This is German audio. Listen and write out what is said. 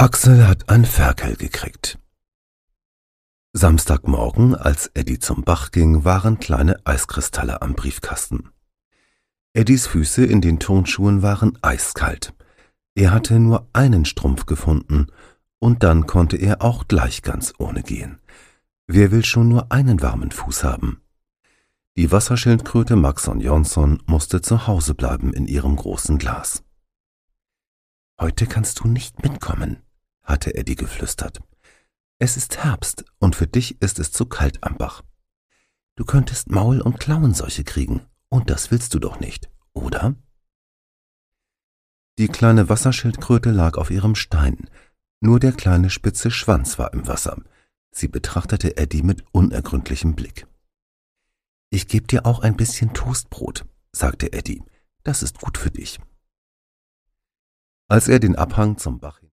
Axel hat ein Ferkel gekriegt. Samstagmorgen, als Eddie zum Bach ging, waren kleine Eiskristalle am Briefkasten. Eddies Füße in den Turnschuhen waren eiskalt. Er hatte nur einen Strumpf gefunden, und dann konnte er auch gleich ganz ohne gehen. Wer will schon nur einen warmen Fuß haben? Die Wasserschildkröte Maxon Jonsson musste zu Hause bleiben in ihrem großen Glas. »Heute kannst du nicht mitkommen«, hatte Eddie geflüstert. »Es ist Herbst und für dich ist es zu kalt am Bach. Du könntest Maul- und Klauenseuche kriegen, und das willst du doch nicht, oder?« Die kleine Wasserschildkröte lag auf ihrem Stein, nur der kleine spitze Schwanz war im Wasser. Sie betrachtete Eddie mit unergründlichem Blick. »Ich geb dir auch ein bisschen Toastbrot«, sagte Eddie, »das ist gut für dich.« Als er den Abhang zum Bach